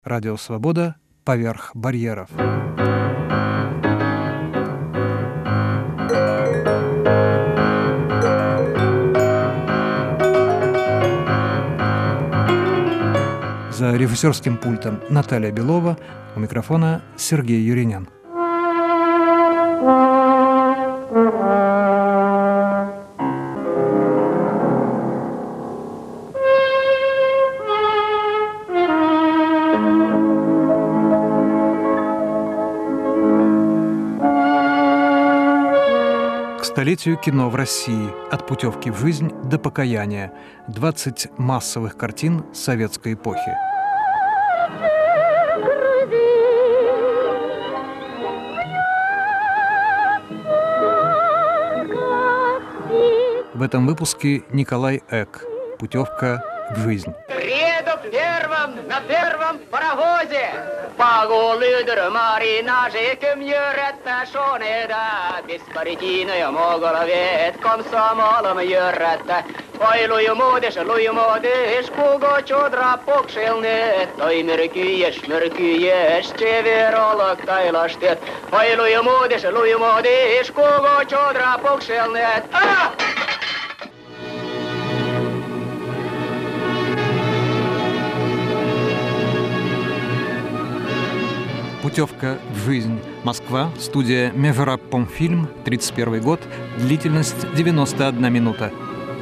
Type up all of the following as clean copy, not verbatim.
Радио «Свобода» поверх барьеров. За режиссерским пультом Наталья Белова, у микрофона Сергей Юринян. К столетию кино в России. От путевки в жизнь до покаяния. 20 массовых картин советской эпохи. В этом выпуске Николай Эк. Путевка в жизнь. На первом паровозе поголыдыр маринажиком юретта шонеда беспартийную моголовет комсомолом юретта ой лую модеш куго чодра покшелнет ой мөркүйеш чеверолог тайлаштет ой лую модеш куго чодра покшелнет Путевка в жизнь. Москва. Студия Межрабкомфильм. 31 год. Длительность 91 минута.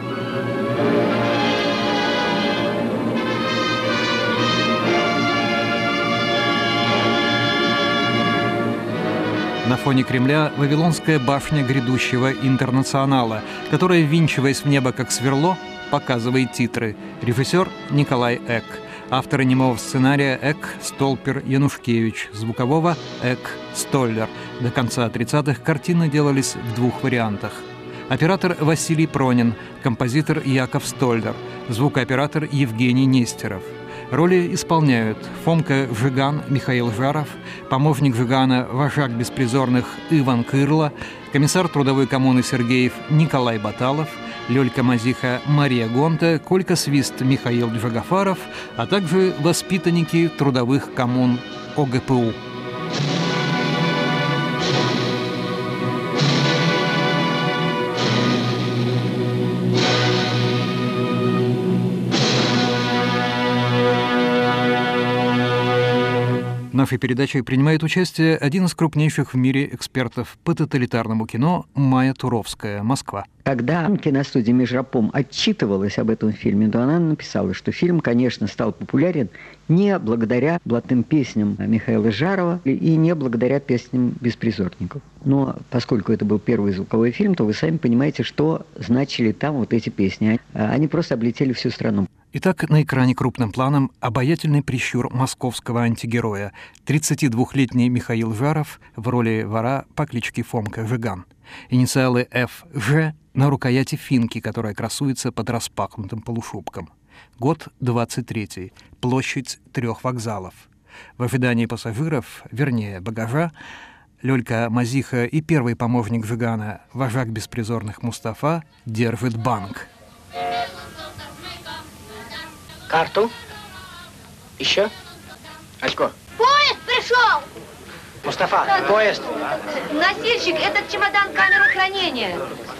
На фоне Кремля Вавилонская башня грядущего интернационала, которая, ввинчиваясь в небо как сверло, показывает титры. Режиссер Николай Эк. Авторы немого сценария Эк, Столпер, Янушкевич, звукового Эк, Столлер. До конца 30-х картины делались в двух вариантах. Оператор Василий Пронин, композитор Яков Столлер, звукооператор Евгений Нестеров. Роли исполняют Фомка Жиган, Михаил Жаров, помощник Жигана, вожак беспризорных Иван Кырло, комиссар трудовой коммуны Сергеев Николай Баталов, Лёлька Мазиха Мария Гонта, Колька Свист Михаил Джагафаров, а также воспитанники трудовых коммун ОГПУ. В нашей передаче принимает участие один из крупнейших в мире экспертов по тоталитарному кино Майя Туровская, Москва. Когда киностудия Межрабком отчитывалась об этом фильме, то она написала, что фильм, конечно, стал популярен не благодаря блатным песням Михаила Жарова и не благодаря песням беспризорников. Но поскольку это был первый звуковой фильм, то вы сами понимаете, что значили там вот эти песни. Они просто облетели всю страну. Итак, на экране крупным планом обаятельный прищур московского антигероя. 32-летний Михаил Жаров в роли вора по кличке Фомка Жиган. Инициалы ФЖ на рукояти финки, которая красуется под распахнутым полушубком. Год 23-й. Площадь 3 вокзалов. В ожидании пассажиров, вернее багажа, Лёлька Мазиха и первый помощник Жигана, вожак беспризорных Мустафа, держит банк. Карту? Еще? Очко. Поезд пришел! Мустафа, поезд. Носильщик, этот чемодан камеру хранения.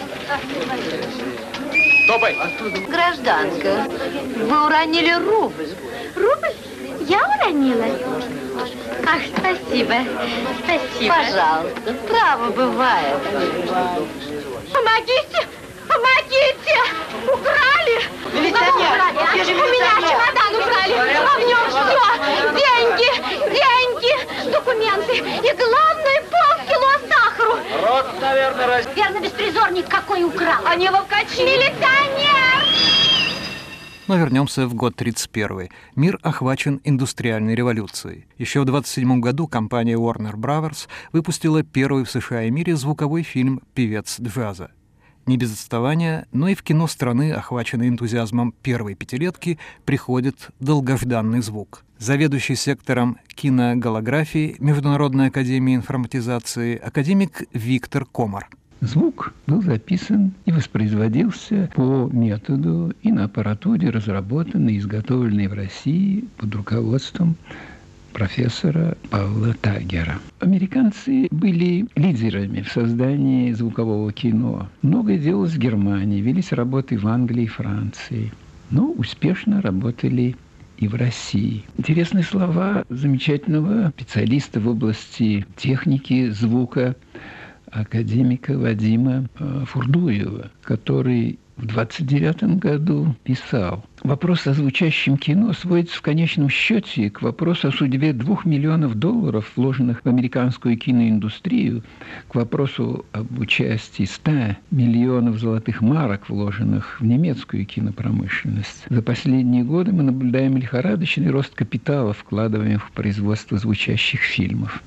Топай. Гражданка, вы уронили рубль. Рубль? Я уронила? Ах, спасибо. Спасибо. Пожалуйста, право бывает. Помогите! Помогите! Украли! Милиционер! Украли? У меня чемодан украли! А в нем все! Деньги, документы и, главное, полкило сахару! Рот, наверное, Верно, беспризорник какой украл! А не ловкачи! Милиционер! Но вернемся в год 31-й. Мир охвачен индустриальной революцией. Еще в 27 году компания Warner Brothers выпустила первый в США и мире звуковой фильм «Певец джаза». Не без отставания, но и в кино страны, охваченной энтузиазмом первой пятилетки, приходит долгожданный звук. Заведующий сектором киноголографии Международной академии информатизации академик Виктор Комар. Звук был записан и воспроизводился по методу и на аппаратуре, разработанной и изготовленной в России под руководством профессора Павла Тагера. Американцы были лидерами в создании звукового кино. Многое делалось в Германии, велись работы в Англии и Франции. Но успешно работали и в России. Интересные слова замечательного специалиста в области техники, звука, академика Вадима Фурдуева, который в 1929 году писал: «Вопрос о звучащем кино сводится в конечном счете к вопросу о судьбе $2 миллионов, вложенных в американскую киноиндустрию, к вопросу об участии 100 миллионов золотых марок, вложенных в немецкую кинопромышленность. За последние годы мы наблюдаем лихорадочный рост капитала, вкладываемых в производство звучащих фильмов.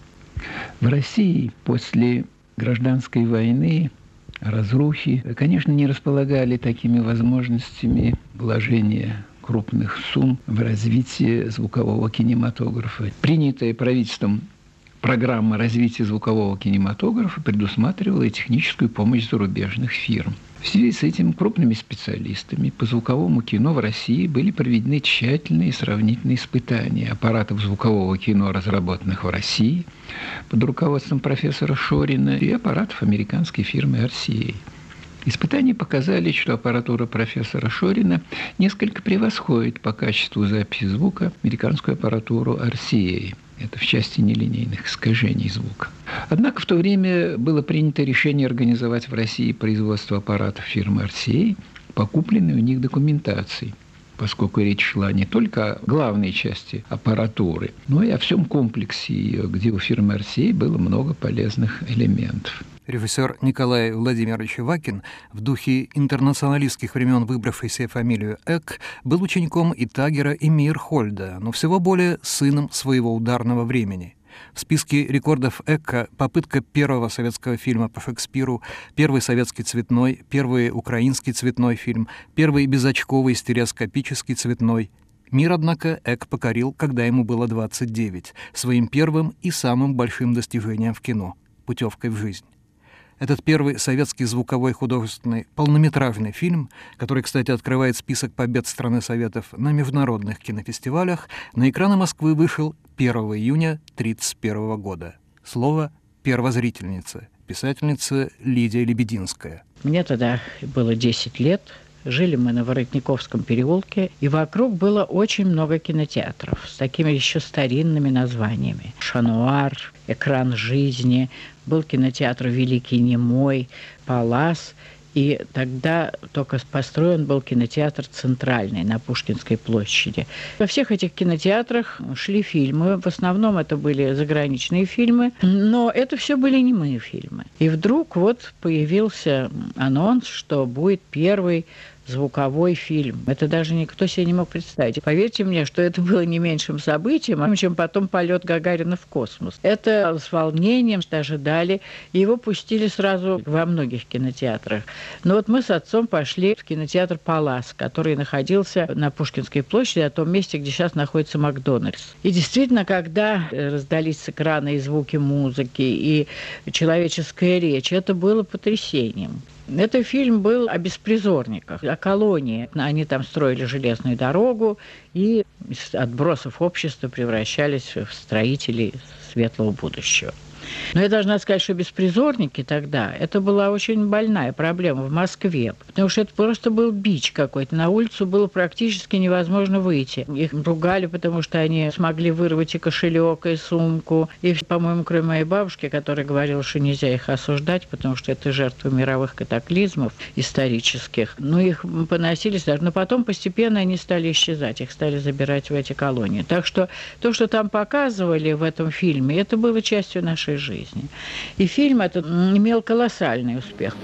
В России после гражданской войны, разрухи, конечно, не располагали такими возможностями вложения крупных сумм в развитие звукового кинематографа. Принятая правительством программа развития звукового кинематографа предусматривала и техническую помощь зарубежных фирм. В связи с этим крупными специалистами по звуковому кино в России были проведены тщательные сравнительные испытания аппаратов звукового кино, разработанных в России под руководством профессора Шорина, и аппаратов американской фирмы RCA. Испытания показали, что аппаратура профессора Шорина несколько превосходит по качеству записи звука американскую аппаратуру RCA. Это в части нелинейных искажений звука. Однако в то время было принято решение организовать в России производство аппаратов фирмы RCA по купленной у них документации, поскольку речь шла не только о главной части аппаратуры, но и о всем комплексе ее, где у фирмы RCA было много полезных элементов. Режиссер Николай Владимирович Вакин, в духе интернационалистских времен выбравший себе фамилию Эк, был учеником и Тагера, и Мейерхольда, но всего более сыном своего ударного времени. В списке рекордов Эка попытка первого советского фильма по Шекспиру, первый советский цветной, первый украинский цветной фильм, первый безочковый стереоскопический цветной. Мир, однако, Эк покорил, когда ему было 29, своим первым и самым большим достижением в кино – путевкой в жизнь. Этот первый советский звуковой художественный полнометражный фильм, который, кстати, открывает список побед страны Советов на международных кинофестивалях, на экраны Москвы вышел 1 июня 1931 года. Слово «первозрительница», писательница Лидия Лебединская. Мне тогда было 10 лет. Жили мы на Воротниковском переулке, и вокруг было очень много кинотеатров с такими еще старинными названиями. «Шануар», «Экран жизни», был кинотеатр «Великий Немой», «Палас», и тогда только построен был кинотеатр «Центральный» на Пушкинской площади. Во всех этих кинотеатрах шли фильмы, в основном это были заграничные фильмы, но это все были немые фильмы. И вдруг вот появился анонс, что будет первый звуковой фильм. Это даже никто себе не мог представить. Поверьте мне, что это было не меньшим событием, чем потом полет Гагарина в космос. Это с волнением ожидали. Его пустили сразу во многих кинотеатрах. Но вот мы с отцом пошли в кинотеатр «Палас», который находился на Пушкинской площади, о том месте, где сейчас находится Макдональдс. И действительно, когда раздались с экрана и звуки музыки, и человеческая речь, это было потрясением. Этот фильм был о беспризорниках, о колонии. Они там строили железную дорогу и из отбросов общества превращались в строителей светлого будущего. Но я должна сказать, что беспризорники тогда, это была очень больная проблема в Москве, потому что это просто был бич какой-то. На улицу было практически невозможно выйти. Их ругали, потому что они смогли вырвать и кошелек, и сумку. И, по-моему, кроме моей бабушки, которая говорила, что нельзя их осуждать, потому что это жертвы мировых катаклизмов исторических. Но их поносились даже. Но потом постепенно они стали исчезать, их стали забирать в эти колонии. Так что то, что там показывали в этом фильме, это было частью нашей жизни. И фильм этот имел колоссальный успех.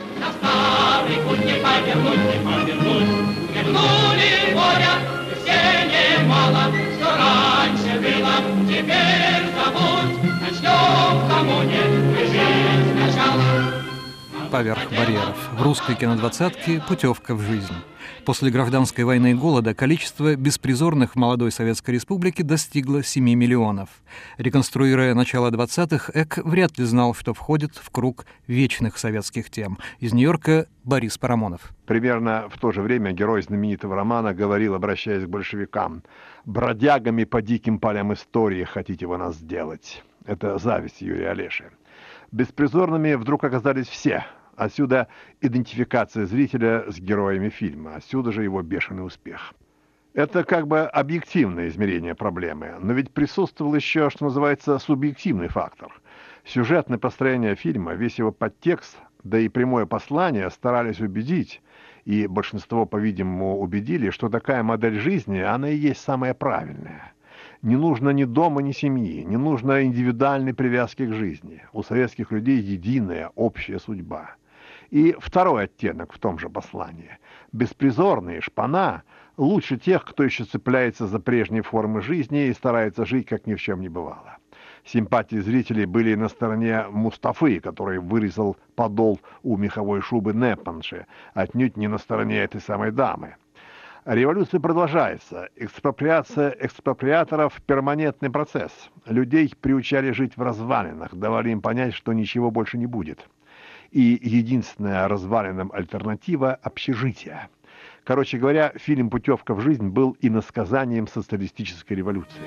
Поверх барьеров. В русской кинодвадцатке путевка в жизнь. После гражданской войны и голода количество беспризорных в молодой Советской Республике достигло 7 миллионов. Реконструируя начало 20-х, Эк вряд ли знал, что входит в круг вечных советских тем. Из Нью-Йорка Борис Парамонов. Примерно в то же время герой знаменитого романа говорил, обращаясь к большевикам: Бродягами по диким полям истории хотите вы нас сделать. Это зависть Юрия Олеши. Беспризорными вдруг оказались все. Отсюда идентификация зрителя с героями фильма. Отсюда же его бешеный успех. Это как бы объективное измерение проблемы, но ведь присутствовал еще, что называется, субъективный фактор. Сюжетное построение фильма, весь его подтекст, да и прямое послание старались убедить, и большинство, по-видимому, убедили, что такая модель жизни, она и есть самая правильная. Не нужно ни дома, ни семьи, не нужно индивидуальной привязки к жизни. У советских людей единая, общая судьба. И второй оттенок в том же послании. Беспризорные, шпана, лучше тех, кто еще цепляется за прежние формы жизни и старается жить, как ни в чем не бывало. Симпатии зрителей были на стороне Мустафы, который вырезал подол у меховой шубы Непманши, отнюдь не на стороне этой самой дамы. Революция продолжается. Экспроприация экспроприаторов – перманентный процесс. Людей приучали жить в развалинах, давали им понять, что ничего больше не будет. И единственная развалинам альтернатива – общежитие. Короче говоря, фильм «Путевка в жизнь» был иносказанием социалистической революции.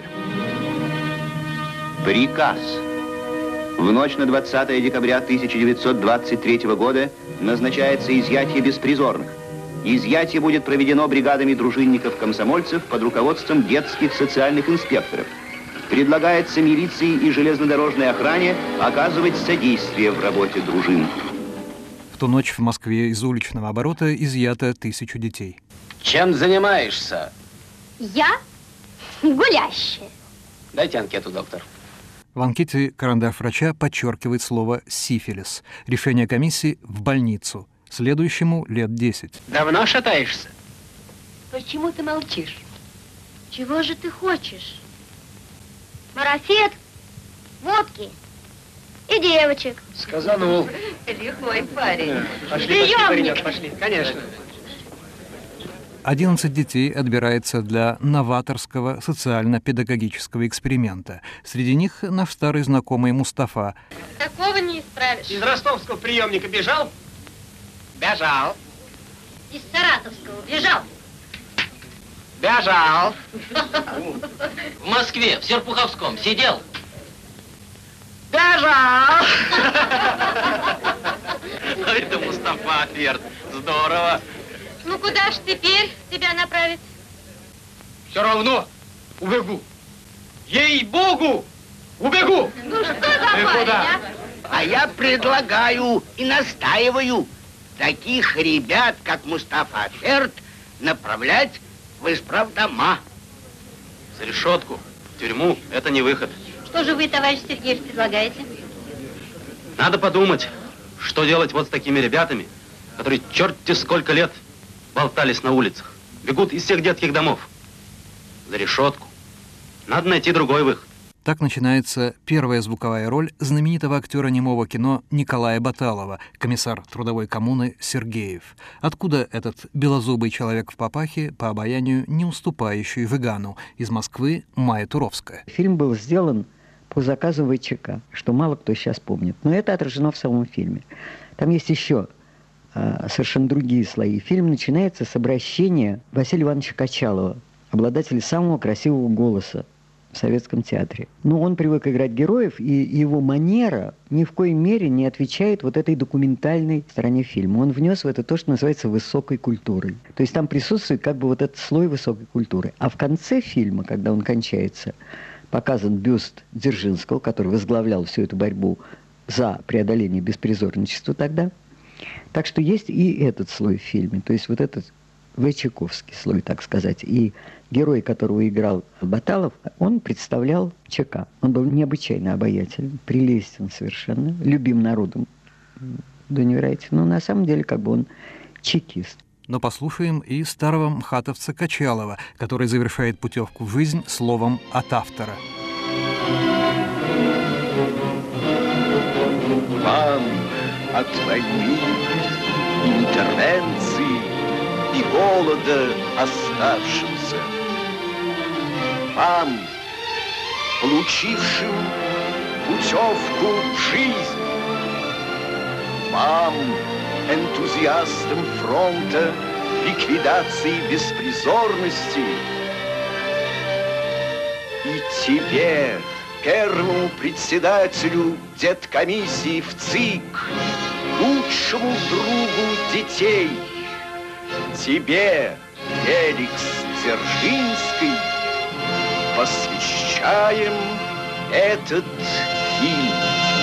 Приказ. В ночь на 20 декабря 1923 года назначается изъятие беспризорных. Изъятие будет проведено бригадами дружинников-комсомольцев под руководством детских социальных инспекторов. Предлагается милиции и железнодорожной охране оказывать содействие в работе дружин. В ту ночь в Москве из уличного оборота изъято 1000 детей. Чем занимаешься? Я гулящая. Дайте анкету, доктор. В анкете карандаш врача подчеркивает слово «сифилис». Решение комиссии – в больницу. Следующему лет 10. Давно шатаешься? Почему ты молчишь? Чего же ты хочешь? Марафет, водки и девочек. Сказанул. Лихой парень. Пошли, пошли, конечно. 11 детей отбирается для новаторского социально-педагогического эксперимента. Среди них наш старый знакомый Мустафа. Такого не исправишь. Из ростовского приемника бежал? Бежал. Из Саратовского бежал. Бежал. В Москве, в Серпуховском сидел? Бежал. Это Мустафа, Ферд. Здорово. Ну куда ж теперь тебя направить? Все равно убегу. Ей-богу, убегу. Ну что за парень, а? А я предлагаю и настаиваю таких ребят, как Мустафа Ферд, направлять в исправдома. За решетку, в тюрьму, это не выход. Что же вы, товарищ Сергеевич, предлагаете? Надо подумать, что делать вот с такими ребятами, которые черти сколько лет болтались на улицах, бегут из всех детских домов. За решетку. Надо найти другой выход. Так начинается первая звуковая роль знаменитого актера немого кино Николая Баталова, комиссар трудовой коммуны Сергеев. Откуда этот белозубый человек в папахе, по обаянию не уступающий Выгану, из Москвы Майя Туровская. Фильм был сделан по заказу ВЧК, что мало кто сейчас помнит. Но это отражено в самом фильме. Там есть еще совершенно другие слои. Фильм начинается с обращения Василия Ивановича Качалова, обладателя самого красивого голоса в советском театре. Но он привык играть героев, и его манера ни в коей мере не отвечает вот этой документальной стороне фильма. Он внес в это то, что называется высокой культурой. То есть там присутствует как бы вот этот слой высокой культуры. А в конце фильма, когда он кончается, показан бюст Дзержинского, который возглавлял всю эту борьбу за преодоление беспризорничества тогда. Так что есть и этот слой в фильме, то есть вот этот ВЧКовский слой, так сказать. И герой, которого играл Баталов, он представлял ЧК. Он был необычайно обаятелен, прелестен совершенно, любим народом до невероятности. Но на самом деле как бы он чекист. Но послушаем и старого мхатовца Качалова, который завершает путевку в жизнь словом от автора. Вам от войны, интервенции и голода оставшимся. Вам, получившим путевку в жизнь. Вам, энтузиастам фронта ликвидации беспризорности. И тебе, первому председателю деткомиссии в ЦИК, лучшему другу детей, тебе, Феликс Дзержинский, посвящаем этот фильм.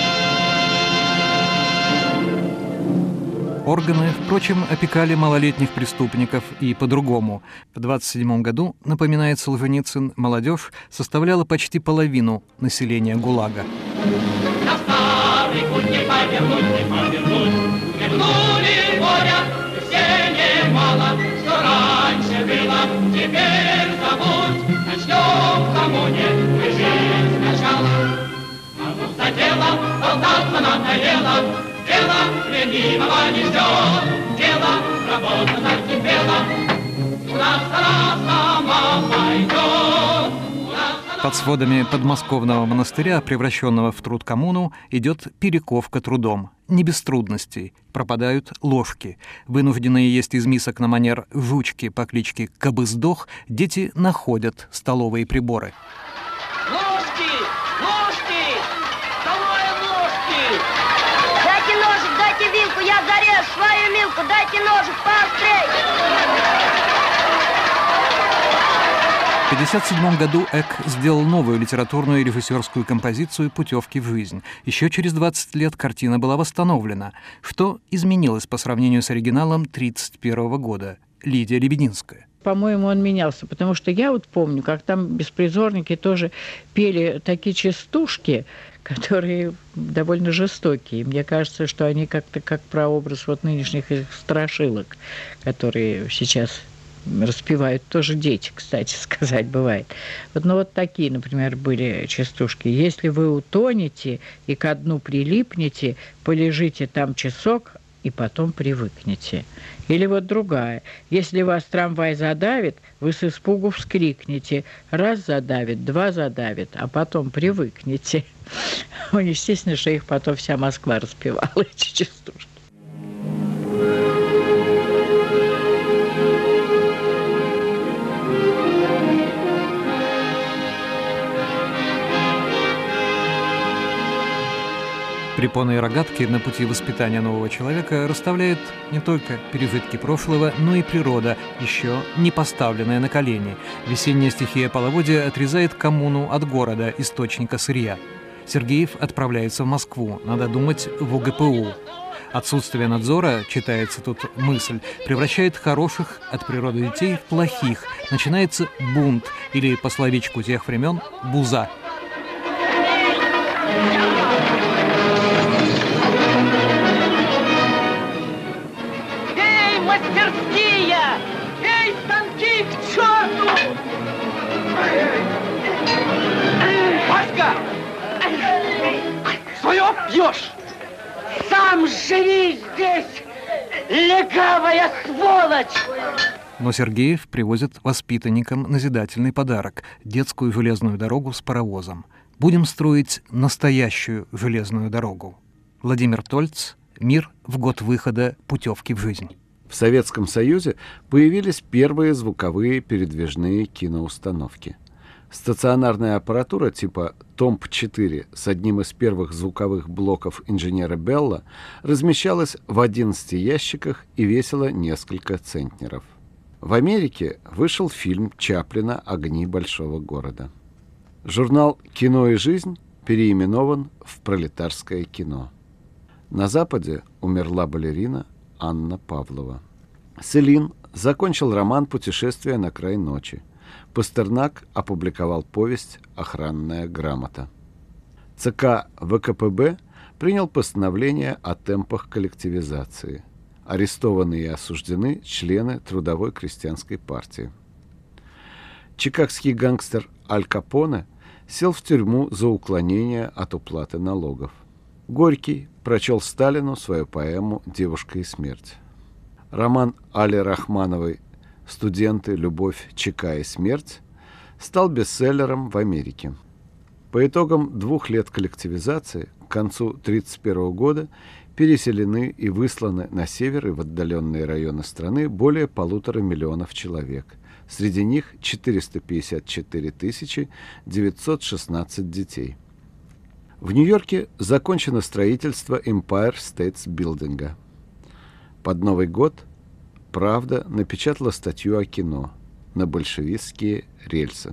Органы, впрочем, опекали малолетних преступников и по-другому. В 1927 году, напоминает Солженицын, молодежь составляла почти половину населения ГУЛАГа. На старый путь не повернуть, вернули горя, все немало, что раньше было, теперь забудь, начнем в коммуне, мы жизнь сначала. А ну за дело, болтаться надоело, дело ленивого не ждет, дело работа накипела, у нас она сама пойдет. Под сводами подмосковного монастыря, превращенного в труд-коммуну, идет перековка трудом. Не без трудностей. Пропадают ложки. Вынужденные есть из мисок на манер жучки по кличке Кабыздох, дети находят столовые приборы. Ложки! Ложки! Столовые ложки! Дайте ножик, дайте вилку, я зарежу свою милку, дайте ножик, поострей! В 1957 году Эк сделал новую литературную и режиссерскую композицию «Путевки в жизнь». Еще через 20 лет картина была восстановлена. Что изменилось по сравнению с оригиналом 1931 года? Лидия Лебединская. По-моему, он менялся, потому что я вот помню, как там беспризорники тоже пели такие частушки, которые довольно жестокие. Мне кажется, что они как-то как прообраз вот нынешних их страшилок, которые сейчас распевают тоже дети, кстати сказать, бывает. Вот, ну, вот такие, например, были частушки. Если вы утонете и ко дну прилипнете, полежите там часок и потом привыкнете. Или вот другая. Если вас трамвай задавит, вы с испугу вскрикнете. Раз задавит, два задавит, а потом привыкнете. Ну, естественно, что их потом вся Москва распевала, эти частушки. Препоны и рогатки на пути воспитания нового человека расставляет не только пережитки прошлого, но и природа, еще не поставленная на колени. Весенняя стихия половодья отрезает коммуну от города, источника сырья. Сергеев отправляется в Москву, надо думать, в УГПУ. Отсутствие надзора, читается тут мысль, превращает хороших от природы детей в плохих. Начинается бунт, или, по словечку тех времен, буза. Мастерские! Эй, станки, к черту! Васька! Свое пьешь! Сам живи здесь, легавая сволочь! Но Сергеев привозит воспитанникам назидательный подарок – детскую железную дорогу с паровозом. Будем строить настоящую железную дорогу. Владимир Тольц. Мир в год выхода «Путевки в жизнь». В Советском Союзе появились первые звуковые передвижные киноустановки. Стационарная аппаратура типа ТОМП-4 с одним из первых звуковых блоков инженера Белла размещалась в 11 ящиках и весила несколько центнеров. В Америке вышел фильм Чаплина «Огни большого города». Журнал «Кино и жизнь» переименован в «Пролетарское кино». На Западе умерла балерина Анна Павлова. Селин закончил роман «Путешествие на край ночи». Пастернак опубликовал повесть «Охранная грамота». ЦК ВКПБ принял постановление о темпах коллективизации. Арестованы и осуждены члены Трудовой крестьянской партии. Чикагский гангстер Аль Капоне сел в тюрьму за уклонение от уплаты налогов. Горький прочел Сталину свою поэму «Девушка и смерть». Роман Али Рахмановой «Студенты, любовь, ЧК и смерть» стал бестселлером в Америке. По итогам 2 лет коллективизации к концу 1931 года переселены и высланы на север и в отдаленные районы страны более 1,5 миллиона человек. Среди них 454 916 детей. В Нью-Йорке закончено строительство Empire State Building. Под Новый год «Правда» напечатала статью о кино «На большевистские рельсы».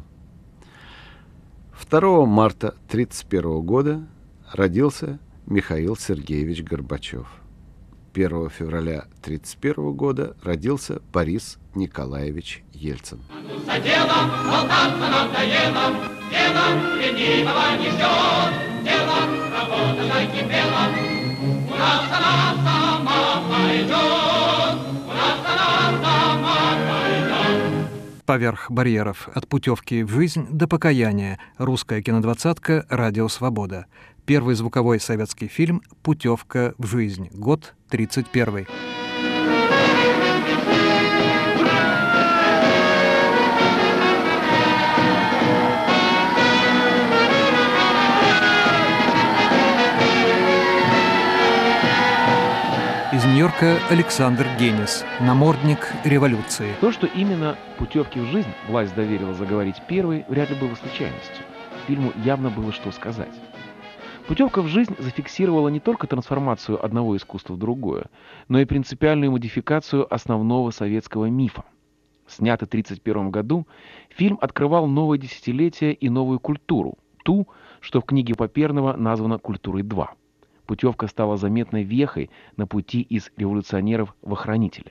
2 марта 1931 года родился Михаил Сергеевич Горбачев. 1 февраля 1931 года родился Борис Николаевич Ельцин. За делом болтаться надоело, делом ленивого не ждет, делом работа закипела. У нас она сама пойдет, у нас она сама пойдет. Поверх барьеров от путевки в жизнь до покаяния. Русская кинодвадцатка «Радио Свобода». Первый звуковой советский фильм «Путевка в жизнь». Год 1931. Из Нью-Йорка Александр Генис, намордник революции. То, что именно «Путевки в жизнь» власть доверила заговорить первой, вряд ли было случайностью. Фильму явно было что сказать. «Путевка в жизнь» зафиксировала не только трансформацию одного искусства в другое, но и принципиальную модификацию основного советского мифа. Снятый в 1931 году, фильм открывал новое десятилетие и новую культуру, ту, что в книге Паперного названа «Культурой 2». Путевка стала заметной вехой на пути из революционеров в охранители.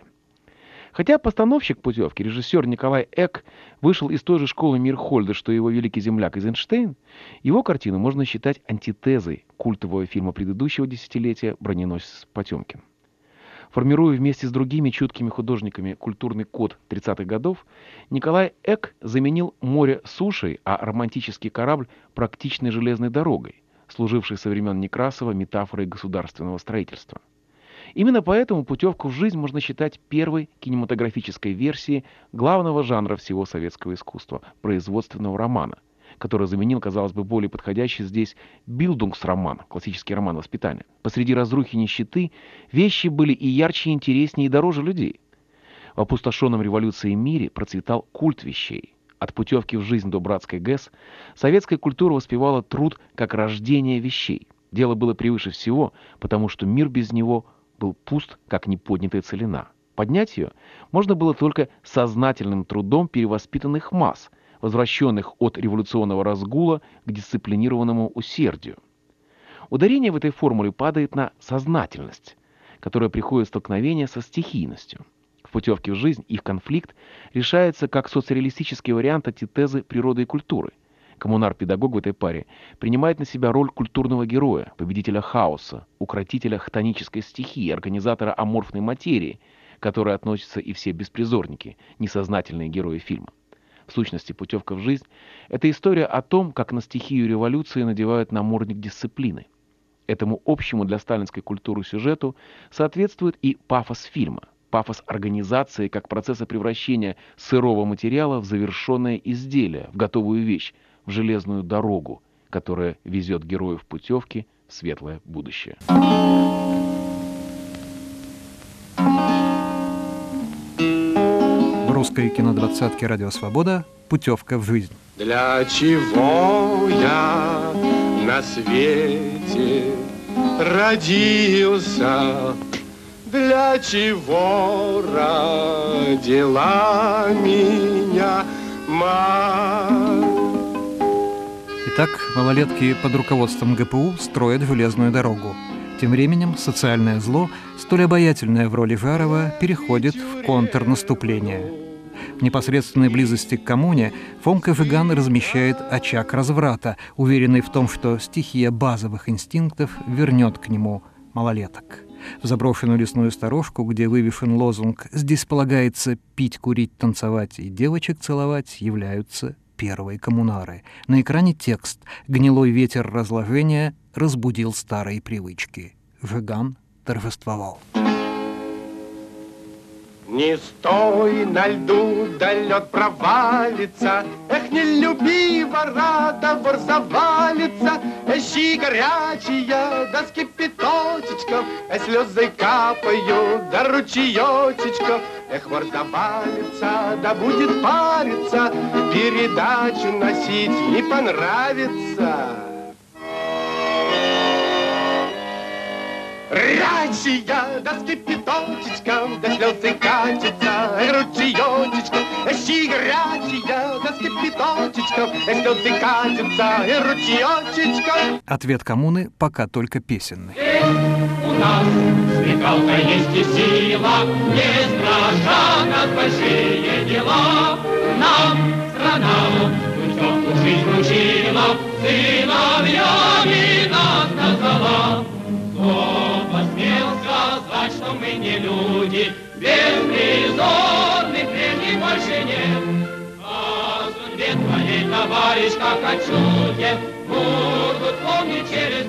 Хотя постановщик «Путевки», режиссер Николай Эк, вышел из той же школы Мирхольда, что и его великий земляк Эйзенштейн, его картину можно считать антитезой культового фильма предыдущего десятилетия «Броненосец Потемкин». Формируя вместе с другими чуткими художниками культурный код 30-х годов, Николай Эк заменил море сушей, а романтический корабль практичной железной дорогой, служившей со времен Некрасова метафорой государственного строительства. Именно поэтому «Путевку в жизнь» можно считать первой кинематографической версией главного жанра всего советского искусства – производственного романа, который заменил, казалось бы, более подходящий здесь «Билдунгсроман» – классический роман воспитания. Посреди разрухи и нищеты вещи были и ярче, и интереснее, и дороже людей. В опустошенном революцией мире процветал культ вещей. От «Путевки в жизнь» до «Братской ГЭС» советская культура воспевала труд как рождение вещей. Дело было превыше всего, потому что мир без него был пуст, как неподнятая целина. Поднять ее можно было только сознательным трудом перевоспитанных масс, возвращенных от революционного разгула к дисциплинированному усердию. Ударение в этой формуле падает на сознательность, которая приходит в столкновение со стихийностью. В «Путевке в жизнь» их конфликт решается как соцреалистический вариант антитезы природы и культуры. Коммунар-педагог в этой паре принимает на себя роль культурного героя, победителя хаоса, укротителя хтонической стихии, организатора аморфной материи, к которой относятся и все беспризорники, несознательные герои фильма. В сущности, «Путевка в жизнь» — это история о том, как на стихию революции надевают намордник дисциплины. Этому общему для сталинской культуры сюжету соответствует и пафос фильма. Пафос организации как процесса превращения сырого материала в завершенное изделие, в готовую вещь, в железную дорогу, которая везет героев путевки в светлое будущее. В русской кинодвадцатке «Радио Свобода» «Путевка в жизнь». Для чего я на свете родился? Для чего родила меня мать? Итак, малолетки под руководством ГПУ строят железную дорогу. Тем временем социальное зло, столь обаятельное в роли Жарова, переходит в контрнаступление. В непосредственной близости к коммуне Фомка Жиган размещает очаг разврата, уверенный в том, что стихия базовых инстинктов вернет к нему малолеток. В заброшенную лесную сторожку, где вывешен лозунг «Здесь полагается пить, курить, танцевать и девочек целовать», являются первые коммунары. На экране текст «Гнилой ветер разложения разбудил старые привычки». Жиган торжествовал. Не стой на льду, да лед провалится. Эх, не люби вора, да вор завалится. Ищи горячие, да скипяточные. кипяточком, слезы капают, да ручеечечком. Эх, вор завалится, да будет париться, передачу носить не понравится. Рачья, да с кипяточечком, да слезы катятся, ручеечечком. Щеграчья, да с кипяточечком, слезы катятся, ручеечечком. Ответ коммуны пока только песенный. У нас смекалка есть и сила, не страшат нас большие дела. Нам страна путевку жизнь учила, сыновьями нас назвала. Кто посмел сказать, что мы не люди, беспризорных прежних больше нет. О судьбе твоей, товарищ, как о чуде, будут помнить через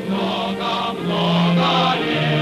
много-много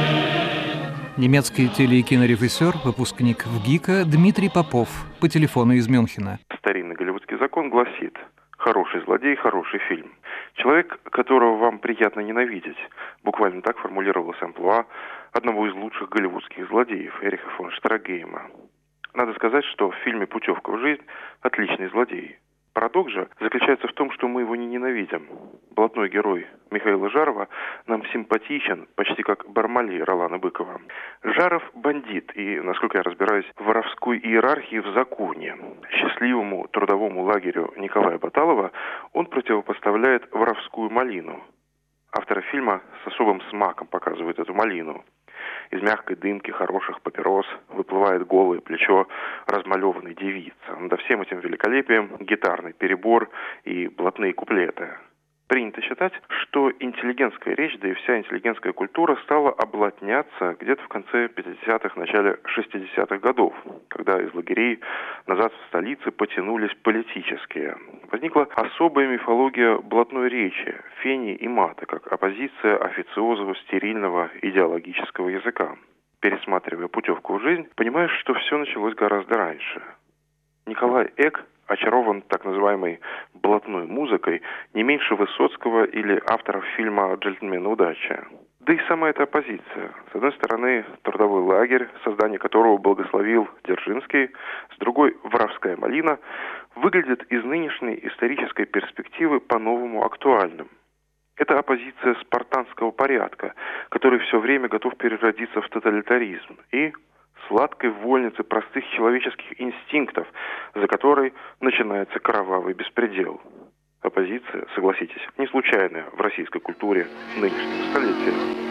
лет. Немецкий теле- и кинорежиссер, выпускник ВГИКа Дмитрий Попов по телефону из Мюнхена. Старинный голливудский закон гласит: хороший злодей – хороший фильм. Человек, которого вам приятно ненавидеть. Буквально так формулировалось амплуа одного из лучших голливудских злодеев Эриха фон Штрагейма. Надо сказать, что в фильме «Путевка в жизнь» отличный злодей. Парадокс же заключается в том, что мы его не ненавидим. Блатной герой Михаила Жарова нам симпатичен, почти как Бармалей Ролана Быкова. Жаров – бандит и, насколько я разбираюсь, в воровской иерархии в законе. Счастливому трудовому лагерю Николая Баталова он противопоставляет воровскую малину. Авторы фильма с особым смаком показывают эту малину. Из мягкой дымки хороших папирос выплывает голое плечо размалеванной девицы. Над всем этим великолепием гитарный перебор и блатные куплеты. Принято считать, что интеллигентская речь, да и вся интеллигентская культура стала облатняться где-то в конце 50-х, начале 60-х годов, когда из лагерей назад в столице потянулись политические. Возникла особая мифология блатной речи, фени и мата, как оппозиция официозового, стерильного идеологического языка. Пересматривая «Путевку в жизнь», понимаешь, что все началось гораздо раньше. Николай Эк очарован так называемой блатной музыкой не меньше Высоцкого или авторов фильма «Джентльмены удачи». Да и сама эта оппозиция. С одной стороны, трудовой лагерь, создание которого благословил Дзержинский, с другой – воровская малина, выглядит из нынешней исторической перспективы по-новому актуальным. Это оппозиция спартанского порядка, который все время готов переродиться в тоталитаризм, и сладкой вольницы простых человеческих инстинктов, за которой начинается кровавый беспредел. Оппозиция, согласитесь, не случайная в российской культуре нынешнего столетия.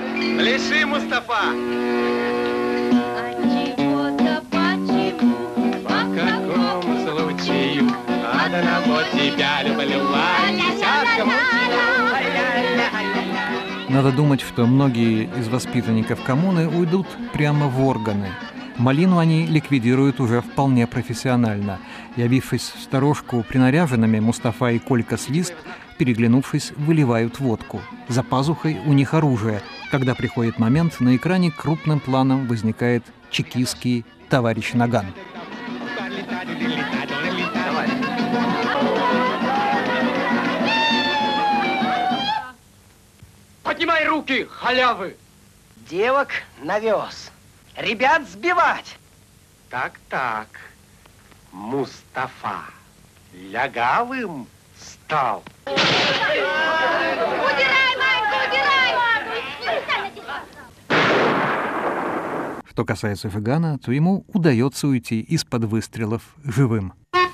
Пляши, Мустафа! По какому случаю одного тебя люблю, десятком Надо думать, что многие из воспитанников коммуны уйдут прямо в органы. Малину они ликвидируют уже вполне профессионально. Явившись в сторожку принаряженными, Мустафа и Колька Свист, переглянувшись, выливают водку. За пазухой у них оружие. Когда приходит момент, на экране крупным планом возникает чекистский товарищ Наган. Поднимай руки, халявы! Девок навез. Ребят сбивать. Так, Мустафа лягавым стал. Удирай, Манька, удирай! Что касается Жигана, то ему удается уйти из-под выстрелов живым.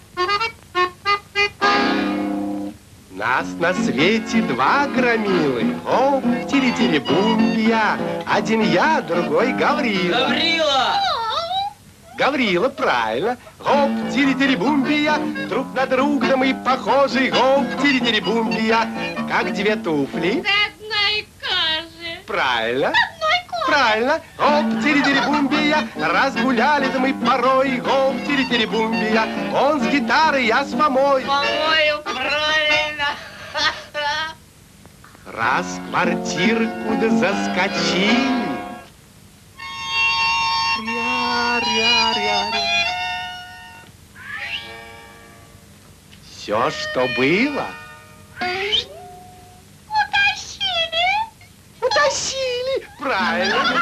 Нас на свете два громилы. Оп, тири-тири-бум-я. Один я, другой Гаврила. Гаврила! Гаврила, правильно. Оп, тири-тири-бум-я. Друг на друга мы похожи. Оп, тири-тири-бум-я. Как две туфли. Одной кожи. Правильно. Одной кожи. Правильно. Оп, тири-тири-бум-я. Разгуляли-то мы порой. Оп, тири-тири-бум-я. Он с гитарой, я с Фомой. По-моему, правильно. Раз в квартирку да заскочили. Ря-ря-ря-ря. Все, что было. Утащили. Утащили. Правильно.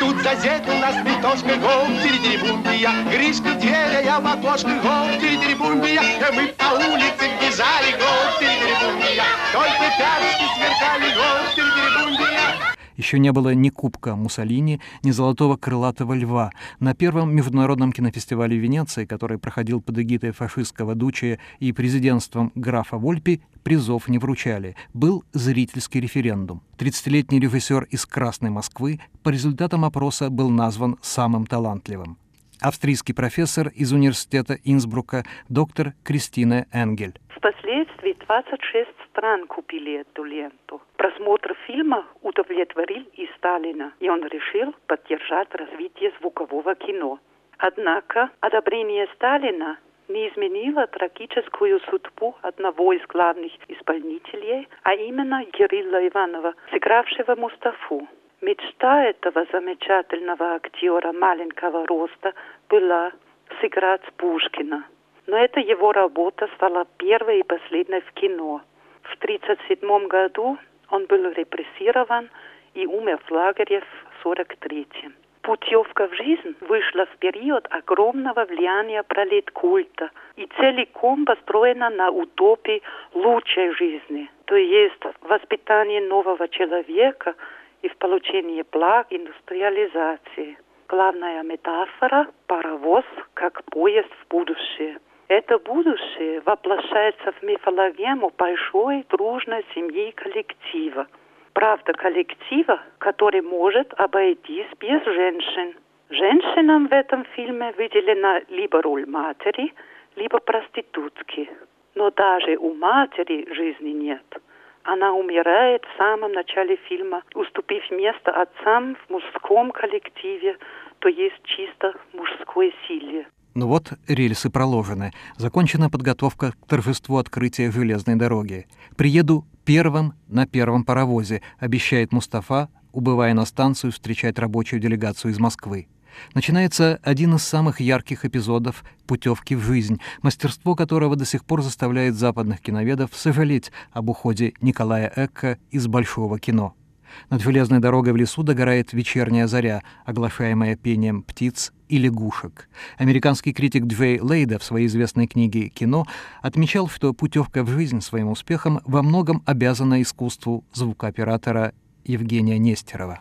тут сосед у нас Петошка, гол, тири-тири-бумбия. Гришка в двери, я в окошко, гол, тири-тири-бумбия. Мы по улице бежали, гол, тири-тири-бумбия. Только пяточки сверкали, гол, тири-тири-бумбия. Еще не было ни кубка Муссолини, ни золотого крылатого льва. На первом международном кинофестивале Венеции, который проходил под эгидой фашистского дучия и президентством графа Вольпи, призов не вручали. Был зрительский референдум. 30-летний режиссер из Красной Москвы по результатам опроса был назван самым талантливым. Австрийский профессор из университета Инсбрука доктор Кристина Энгель. Впоследствии 26 стран купили эту ленту. Просмотр фильма удовлетворил и Сталина, и он решил поддержать развитие звукового кино. Однако одобрение Сталина не изменило трагическую судьбу одного из главных исполнителей, а именно Кирилла Иванова, сыгравшего Мустафу. Мечта этого замечательного актера маленького роста была сыграть Пушкина. Но эта его работа стала первой и последней в кино. В 1937 году он был репрессирован и умер в лагере в 1943. «Путевка в жизнь» вышла в период огромного влияния пролеткульта и целиком построена на утопии лучшей жизни, то есть воспитании нового человека и в получении благ индустриализации. Главная метафора – паровоз как поезд в будущее. Это будущее воплощается в мифологему большой дружной семьи коллектива. Правда, коллектива, который может обойтись без женщин. Женщинам в этом фильме выделена либо роль матери, либо проститутки. Но даже у матери жизни нет. Она умирает в самом начале фильма, уступив место отцам в мужском коллективе, то есть чисто мужской силе. Ну вот, рельсы проложены. Закончена подготовка к торжеству открытия железной дороги. «Приеду первым на первом паровозе», обещает Мустафа, убывая на станцию встречать рабочую делегацию из Москвы. Начинается один из самых ярких эпизодов «Путевки в жизнь», мастерство которого до сих пор заставляет западных киноведов сожалеть об уходе Николая Экка из большого кино. Над железной дорогой в лесу догорает вечерняя заря, оглашаемая пением птиц и лягушек. Американский критик Джей Лейда в своей известной книге «Кино» отмечал, что «Путевка в жизнь» своим успехом во многом обязана искусству звукооператора Евгения Нестерова.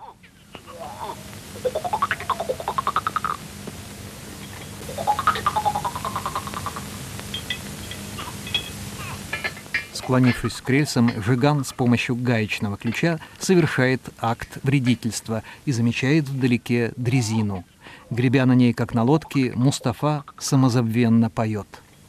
Склонившись к рельсам, Жиган с помощью гаечного ключа совершает акт вредительства и замечает вдалеке дрезину. Гребя на ней, как на лодке, Мустафа самозабвенно поет.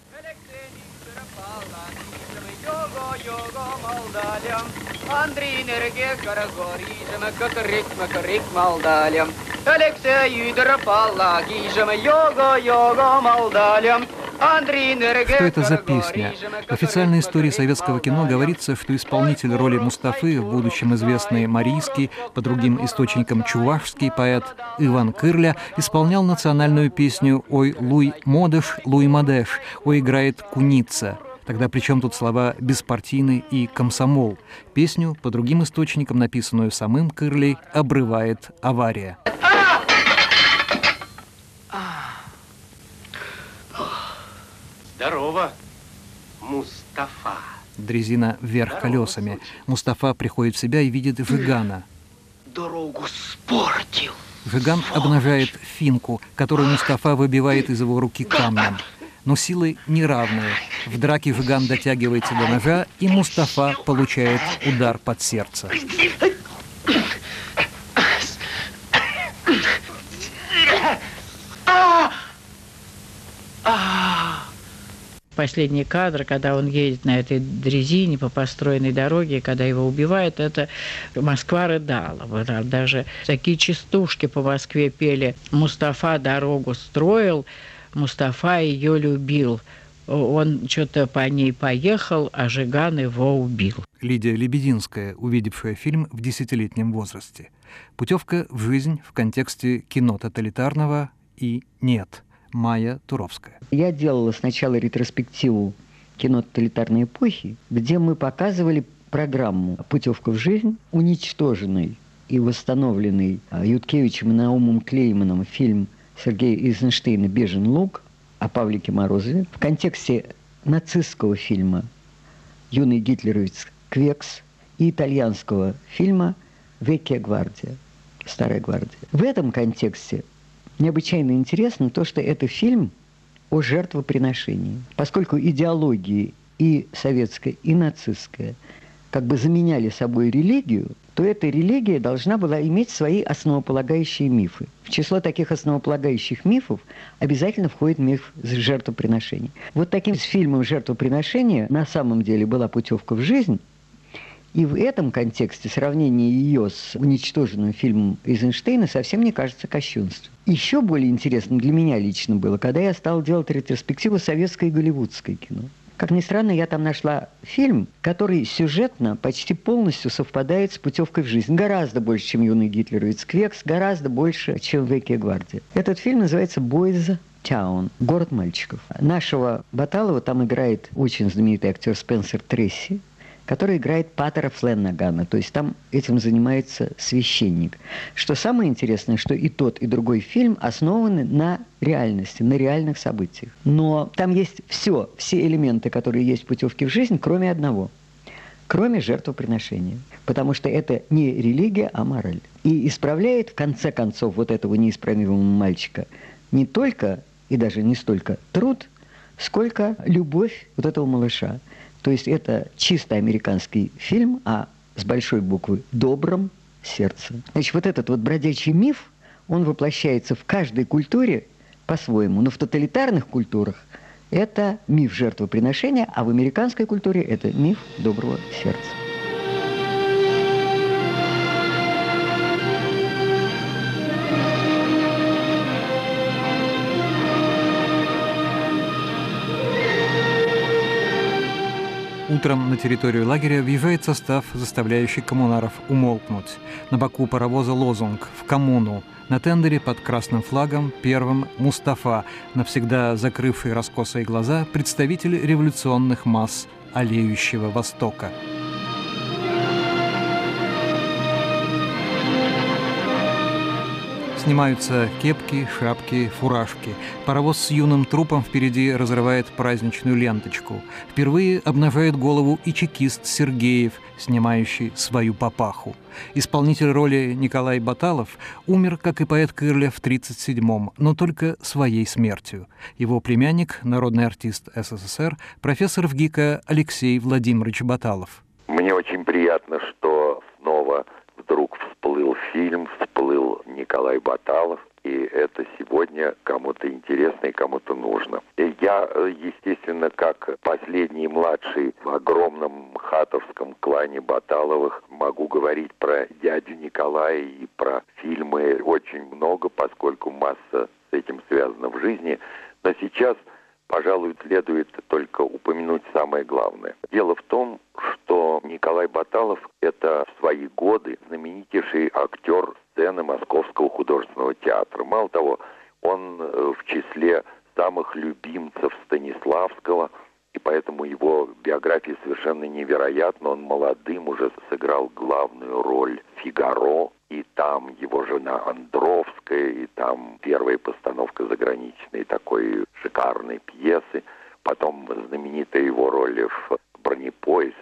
Что это за песня? В официальной истории советского кино говорится, что исполнитель роли Мустафы, в будущем известный марийский, по другим источникам чувашский поэт Иван Кырля, исполнял национальную песню «Ой, Луй Модеш, Луй Мадеш», «Ой, играет куница». Тогда при чем тут слова «беспартийный» и «комсомол»? Песню, по другим источникам, написанную самым Кырлей, обрывает авария. Здорово, Мустафа. Дрезина вверх колесами. Мустафа приходит в себя и видит Жигана. Дорогу спортил. Жиган обнажает финку, которую Мустафа выбивает из его руки камнем. Но силы неравные. В драке Жиган дотягивается до ножа, и Мустафа получает удар под сердце. Последний кадр, когда он едет на этой дрезине по построенной дороге, когда его убивают, это Москва рыдала. Вот, даже такие частушки по Москве пели: «Мустафа дорогу строил, Мустафа ее любил. Он что-то по ней поехал, а Жиган его убил». Лидия Лебединская, увидевшая фильм в 10-летнем возрасте. «Путевка в жизнь» в контексте кино тоталитарного и «нет». Майя Туровская. Я делала сначала ретроспективу кино тоталитарной эпохи, где мы показывали программу «Путевка в жизнь» уничтоженной и восстановленный Юткевичем и Наумом Клейманом фильм Сергея Эйзенштейна «Бежин луг» о Павлике Морозове, в контексте нацистского фильма «Юный гитлеровец Квекс» и итальянского фильма «Веккия гвардия», «Старая гвардия». В этом контексте необычайно интересно то, что это фильм о жертвоприношении, поскольку идеологии и советская, и нацистская как бы заменяли собой религию, то эта религия должна была иметь свои основополагающие мифы. В число таких основополагающих мифов обязательно входит миф жертвоприношения. Вот таким фильмом «Жертвоприношение» на самом деле была «Путевка в жизнь», и в этом контексте сравнение ее с уничтоженным фильмом Эйзенштейна совсем не кажется кощунством. Еще более интересным для меня лично было, когда я стал делать ретроспективу советское и голливудское кино. Как ни странно, я там нашла фильм, который сюжетно почти полностью совпадает с «Путевкой в жизнь». Гораздо больше, чем «Юный гитлеровец Квекс», гораздо больше, чем «Веккия гвардия». Этот фильм называется «Бойз Таун», «Город мальчиков». Нашего Баталова там играет очень знаменитый актер Спенсер Трейси, который играет патера Фленнегана, то есть там этим занимается священник. Что самое интересное, что и тот, и другой фильм основаны на реальности, на реальных событиях. Но там есть все элементы, которые есть в «Путевке в жизнь», кроме одного, кроме жертвоприношения. Потому что это не религия, а мораль. И исправляет, в конце концов, вот этого неисправимого мальчика не только и даже не столько труд, сколько любовь вот этого малыша. То есть это чисто американский фильм, а с большой буквы «добром сердце». Значит, вот этот вот бродячий миф, он воплощается в каждой культуре по-своему. Но в тоталитарных культурах это миф жертвоприношения, а в американской культуре это миф доброго сердца. Утром на территорию лагеря въезжает состав, заставляющий коммунаров умолкнуть. На боку паровоза лозунг «В коммуну». На тендере под красным флагом первым Мустафа, навсегда закрывший раскосые глаза, представитель революционных масс олеющего Востока. Снимаются кепки, шапки, фуражки. Паровоз с юным трупом впереди разрывает праздничную ленточку. Впервые обнажает голову и чекист Сергеев, снимающий свою папаху. Исполнитель роли Николай Баталов умер, как и поэт Кырлев, в 1937-м, но только своей смертью. Его племянник, народный артист СССР, профессор ВГИКа Алексей Владимирович Баталов. Мне очень приятно, что снова вдруг всплыл фильм, всплыл Николай Баталов, и это сегодня кому-то интересно и кому-то нужно. И я, естественно, как последний младший в огромном хатовском клане Баталовых, могу говорить про дядю Николая и про фильмы очень много, поскольку масса с этим связана в жизни. Но сейчас, пожалуй, следует только упомянуть самое главное. Дело в том, что Николай Баталов – это в свои годы знаменитейший актер сцены Московского художественного театра. Мало того, он в числе самых любимцев Станиславского, и поэтому его биография совершенно невероятна. Он молодым уже сыграл главную роль «Фигаро», и там его жена Андровская, и там первая постановка заграничной такой шикарной пьесы. Потом знаменитая его роль в «Бронепоезд»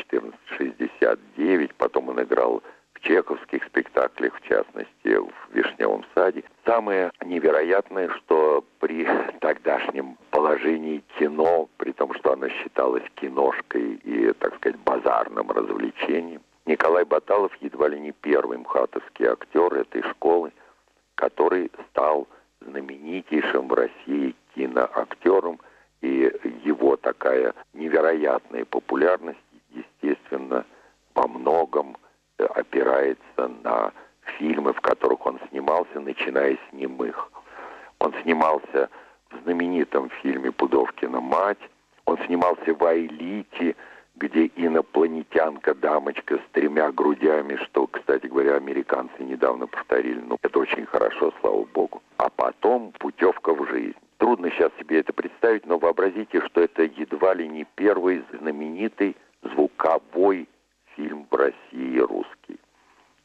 1469, потом он играл в чеховских спектаклях, в частности, в «Вишневом саде». Самое невероятное, что при тогдашнем положении кино, при том, что оно считалось киношкой и, так сказать, базарным развлечением, Николай Баталов едва ли не первый мхатовский актер этой школы, который стал знаменитейшим в России киноактером, и его такая невероятная популярность, естественно, во многом опирается на фильмы, в которых он снимался, начиная с немых. Он снимался в знаменитом фильме «Пудовкина мать», он снимался в «Аэлите», где инопланетянка-дамочка с 3 грудями, что, кстати говоря, американцы недавно повторили. Ну, это очень хорошо, слава богу. А потом «Путевка в жизнь». Трудно сейчас себе это представить, но вообразите, что это едва ли не первый знаменитый звуковой фильм в России русский. И это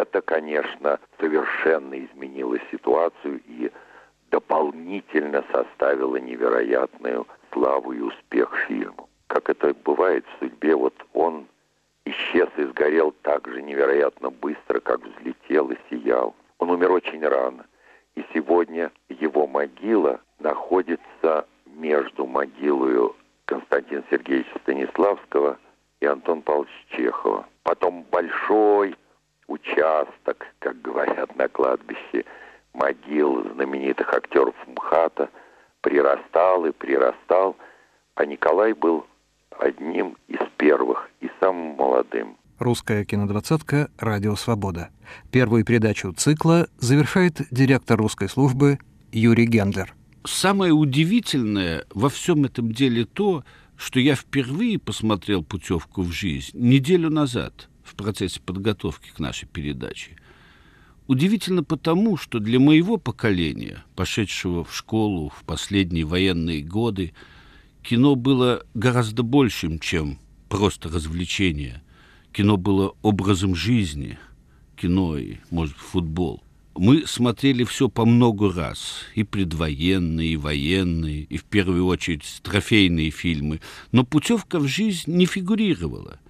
это, конечно, совершенно изменило ситуацию и дополнительно составило невероятную славу и успех фильму. Как это бывает в судьбе, вот он исчез и сгорел так же невероятно быстро, как взлетел и сиял. Он умер очень рано. И сегодня его могила находится между могилою Константина Сергеевича Станиславского и Антона Павловича Чехова. Потом большой участок, как говорят на кладбище, могил знаменитых актеров МХАТа прирастал и прирастал, а Николай был одним из первых и самым молодым. Русская кинодвадцатка «Радио Свобода». Первую передачу цикла завершает директор русской службы Юрий Гендлер. Самое удивительное во всем этом деле то, что я впервые посмотрел «Путевку в жизнь» неделю назад в процессе подготовки к нашей передаче. Удивительно потому, что для моего поколения, пошедшего в школу в последние военные годы, кино было гораздо большим, чем просто развлечение. Кино было образом жизни, кино и, может, футбол. Мы смотрели все по много раз, и предвоенные, и военные, и в первую очередь трофейные фильмы, но «Путевка в жизнь» не фигурировала.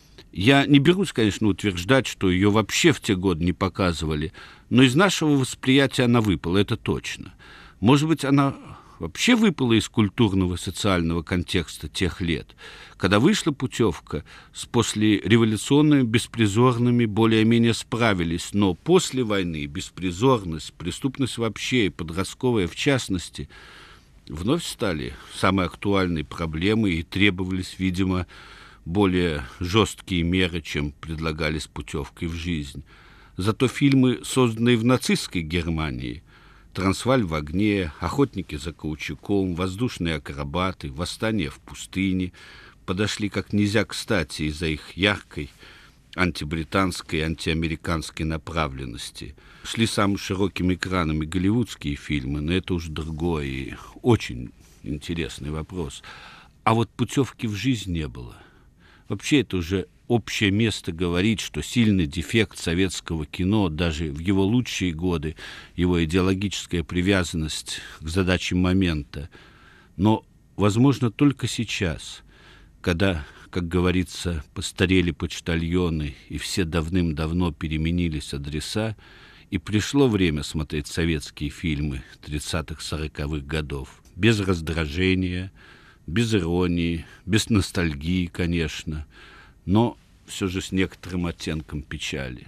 Я не берусь, конечно, утверждать, что ее вообще в те годы не показывали, но из нашего восприятия она выпала, это точно. Может быть, она вообще выпала из культурного и социального контекста тех лет. Когда вышла «Путевка», с послереволюционными беспризорными более-менее справились, но после войны беспризорность, преступность вообще и подростковая в частности вновь стали самой актуальной проблемой и требовались, видимо, более жесткие меры, чем предлагались «Путевкой в жизнь». Зато фильмы, созданные в нацистской Германии, «Трансвааль в огне», «Охотники за каучуком», «Воздушные акробаты», «Восстание в пустыне» подошли как нельзя кстати из-за их яркой антибританской и антиамериканской направленности. Шли самыми широкими экранами голливудские фильмы, но это уж другой и очень интересный вопрос. А вот «Путевки в жизнь» не было. Вообще это уже общее место говорить, что сильный дефект советского кино, даже в его лучшие годы, его идеологическая привязанность к задаче момента. Но, возможно, только сейчас, когда, как говорится, постарели почтальоны и все давным-давно переменились адреса, и пришло время смотреть советские фильмы 30-х-40-х годов. Без раздражения, без иронии, без ностальгии, конечно, но все же с некоторым оттенком печали.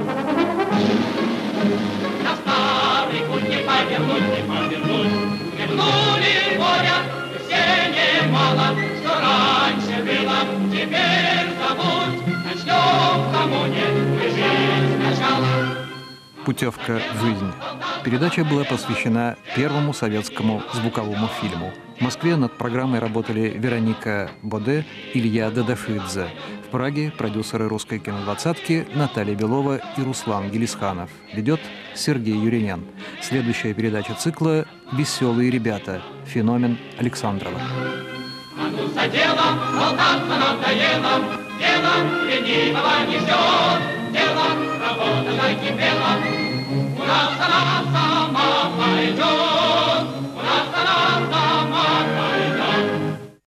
На старый путь не повернуть, не повернуть. Вернули горя, все немало, что раньше было, теперь забудь. Начнем в коммуне, мы жизнь сначала. «Путевка в жизнь». Передача была посвящена первому советскому звуковому фильму. В Москве над программой работали Вероника Боде, Илья Дадафидзе. В Праге продюсеры русской кинодвадцатки Наталья Белова и Руслан Гелисханов. Ведет Сергей Юринян. Следующая передача цикла «Веселые ребята. Феномен Александрова». А ну за делом, болтаться надоело, делом ленивого не ждет.